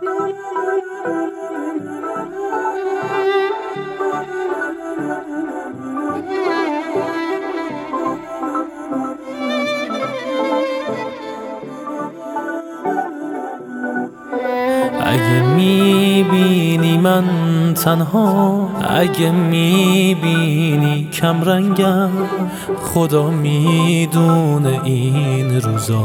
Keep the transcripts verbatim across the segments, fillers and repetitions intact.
اگه میبینی من تنها، اگه میبینی کم رنگم، خدا میدونه این روزا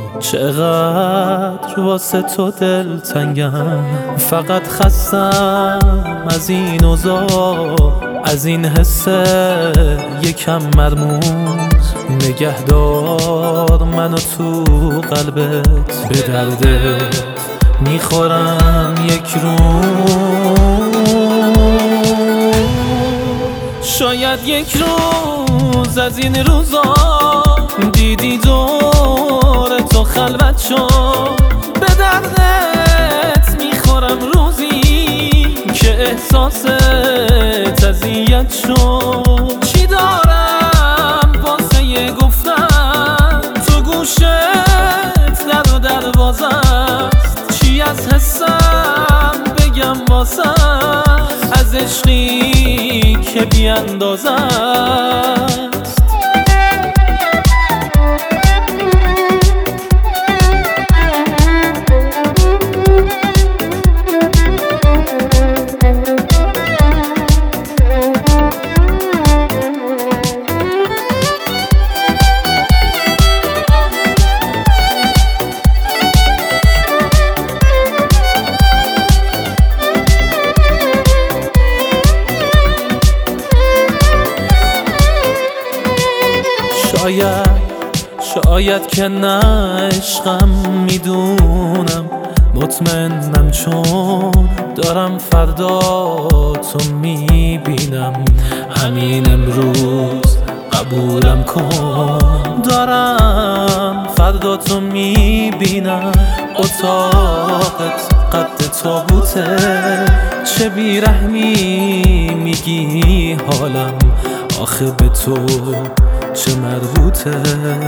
چقدر واسه تو دلتنگم. فقط خستم از این اوضاع، از این حس یکم مرموز. نگهدار منو تو قلبت، به دردت میخورم یک روز. شاید یک روز از این روزا دیدی دور تو خلوت شد. به دردت میخورم روزی که احساست اذیت شد. چی دارم واسه گفتن تو گوشت در و دروازه، از حسم بگم واسه، از عشقی که بیاندازه است. شاید شاید که نه عشقم، میدونم مطمئنم، چون دارم فردا تو میبینم. همین امروز قبولم کن، دارم فردا تو میبینم. اتاقت قد تابوته، چه بیرحمی میگی حالم، آخه به تو چه مربوطه.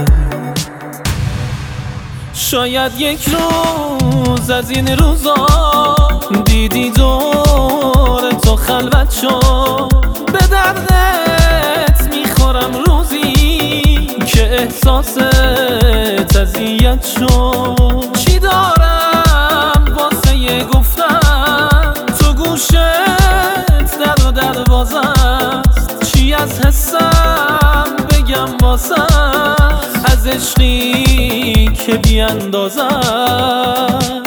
شاید یک روز از این روزا دیدی دور تو خلوت شد. به دردت میخورم روزی که احساست اذیت شد. چی دارم واسه گفتن تو گوشت در و دروازه است. چی از حسم بگم واسه، از عشقی که بیاندازه.